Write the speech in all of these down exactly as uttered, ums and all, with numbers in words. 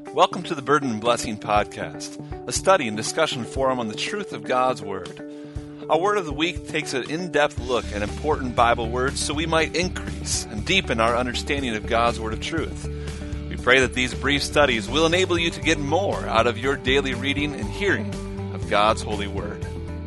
Welcome to the Burden and Blessing Podcast, a study and discussion forum on the truth of God's Word. Our Word of the Week takes an in-depth look at important Bible words so we might increase and deepen our understanding of God's Word of truth. We pray that these brief studies will enable you to get more out of your daily reading and hearing of God's holy Word.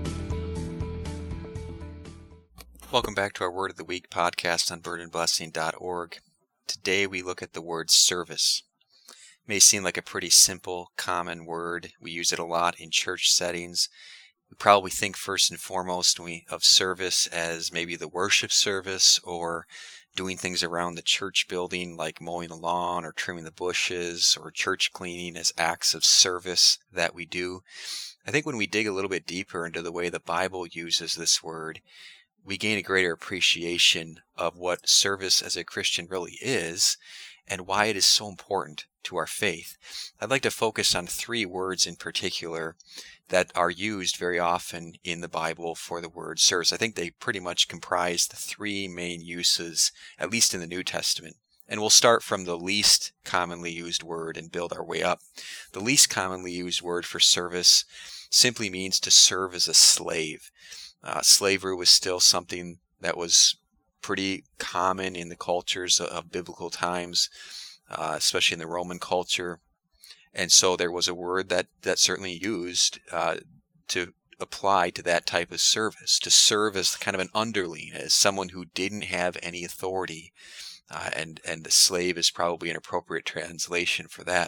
Welcome back to our Word of the Week podcast on burden blessing dot org. Today we look at the word service. It may seem like a pretty simple, common word. We use it a lot in church settings. We probably think first and foremost we, of service as maybe the worship service or doing things around the church building like mowing the lawn or trimming the bushes or church cleaning as acts of service that we do. I think when we dig a little bit deeper into the way the Bible uses this word, we gain a greater appreciation of what service as a Christian really is and why it is so important to our faith. I'd like to focus on three words in particular that are used very often in the Bible for the word service. I think they pretty much comprise the three main uses, at least in the New Testament. And we'll start from the least commonly used word and build our way up. The least commonly used word for service simply means to serve as a slave. Uh, slavery was still something that was pretty common in the cultures of biblical times, uh, especially in the Roman culture. And so there was a word that, that certainly used uh, to apply to that type of service, to serve as kind of an underling, as someone who didn't have any authority. Uh, and, and the slave is probably an appropriate translation for that.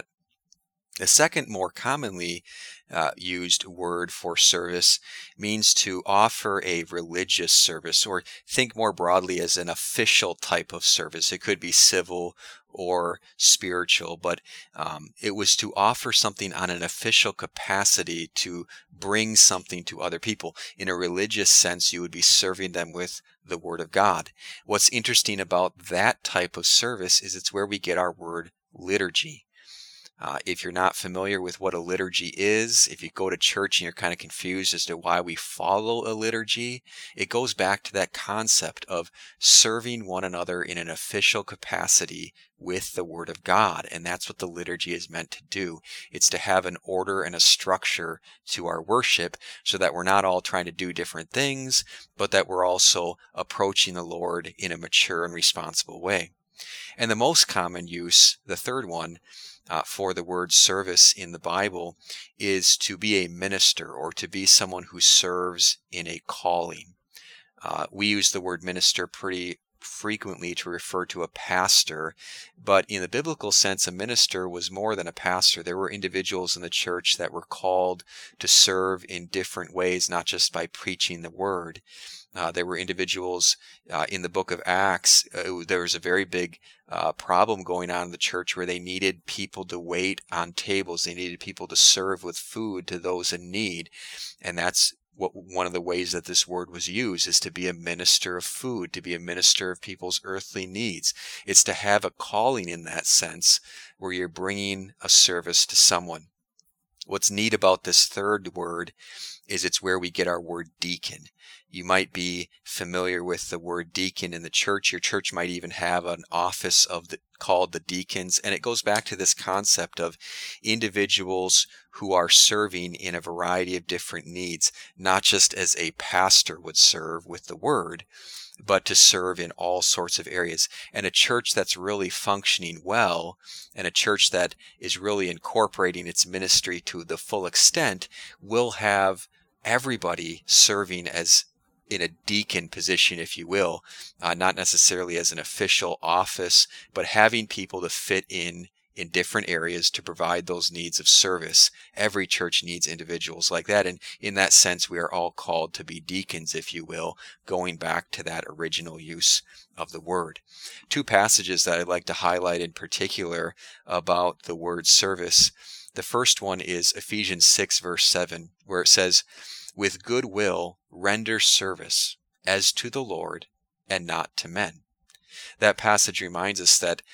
The second more commonly uh, used word for service means to offer a religious service, or think more broadly as an official type of service. It could be civil or spiritual, but um, it was to offer something on an official capacity to bring something to other people. In a religious sense, you would be serving them with the Word of God. What's interesting about that type of service is it's where we get our word liturgy. Uh, if you're not familiar with what a liturgy is, if you go to church and you're kind of confused as to why we follow a liturgy, it goes back to that concept of serving one another in an official capacity with the Word of God. And that's what the liturgy is meant to do. It's to have an order and a structure to our worship so that we're not all trying to do different things, but that we're also approaching the Lord in a mature and responsible way. And the most common use, the third one, Uh, for the word service in the Bible is to be a minister or to be someone who serves in a calling. Uh, we use the word minister pretty frequently to refer to a pastor, but in the biblical sense, a minister was more than a pastor. There were individuals in the church that were called to serve in different ways, not just by preaching the word. Uh, there were individuals uh, in the book of Acts. Uh, there was a very big uh, problem going on in the church where they needed people to wait on tables. They needed people to serve with food to those in need. And that's what one of the ways that this word was used, is to be a minister of food, to be a minister of people's earthly needs. It's to have a calling in that sense where you're bringing a service to someone. What's neat about this third word is it's where we get our word deacon. You might be familiar with the word deacon in the church. Your church might even have an office of the, called the deacons. And it goes back to this concept of individuals who are serving in a variety of different needs, not just as a pastor would serve with the word, but to serve in all sorts of areas. And a church that's really functioning well, and a church that is really incorporating its ministry to the full extent, will have everybody serving as in a deacon position, if you will, uh, not necessarily as an official office, but having people to fit in in different areas to provide those needs of service. Every church needs individuals like that. And in that sense, we are all called to be deacons, if you will, going back to that original use of the word. Two passages that I'd like to highlight in particular about the word service. The first one is Ephesians six, verse seven, where it says, "With good will render service as to the Lord and not to men." That passage reminds us that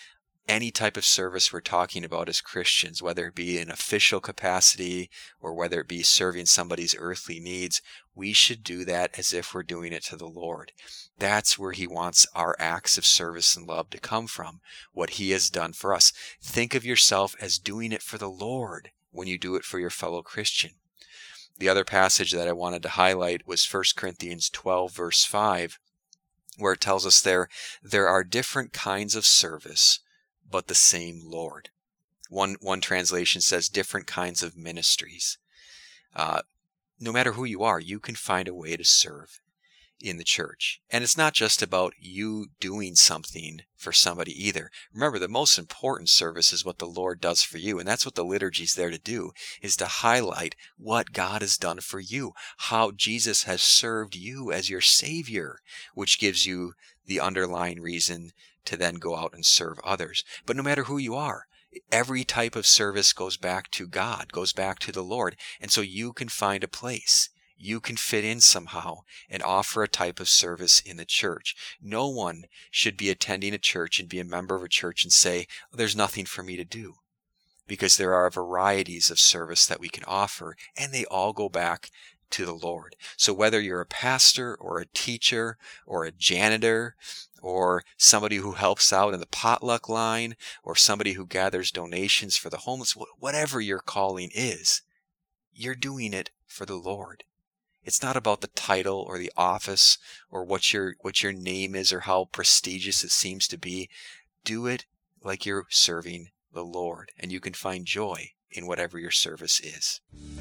any type of service we're talking about as Christians, whether it be in official capacity or whether it be serving somebody's earthly needs, we should do that as if we're doing it to the Lord. That's where he wants our acts of service and love to come from, what he has done for us. Think of yourself as doing it for the Lord when you do it for your fellow Christian. The other passage that I wanted to highlight was First Corinthians twelve, verse five, where it tells us there, there are different kinds of service, but the same Lord. One, one translation says different kinds of ministries. Uh, no matter who you are, you can find a way to serve in the church. And it's not just about you doing something for somebody either. Remember, the most important service is what the Lord does for you. And that's what the liturgy is there to do, is to highlight what God has done for you, how Jesus has served you as your Savior, which gives you the underlying reason to then go out and serve others. But no matter who you are, every type of service goes back to God, goes back to the Lord. And so you can find a place. You can fit in somehow and offer a type of service in the church. No one should be attending a church and be a member of a church and say, oh, there's nothing for me to do. Because there are varieties of service that we can offer, and they all go back to the Lord. So whether you're a pastor or a teacher or a janitor or somebody who helps out in the potluck line or somebody who gathers donations for the homeless, whatever your calling is, you're doing it for the Lord. It's not about the title or the office or what your what your name is or how prestigious it seems to be. Do it like you're serving the Lord, and you can find joy in whatever your service is.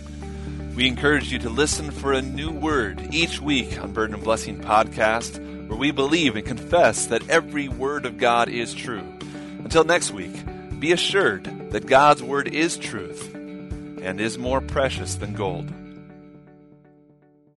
We encourage you to listen for a new word each week on Burden and Blessing Podcast, where we believe and confess that every word of God is true. Until next week, be assured that God's word is truth and is more precious than gold.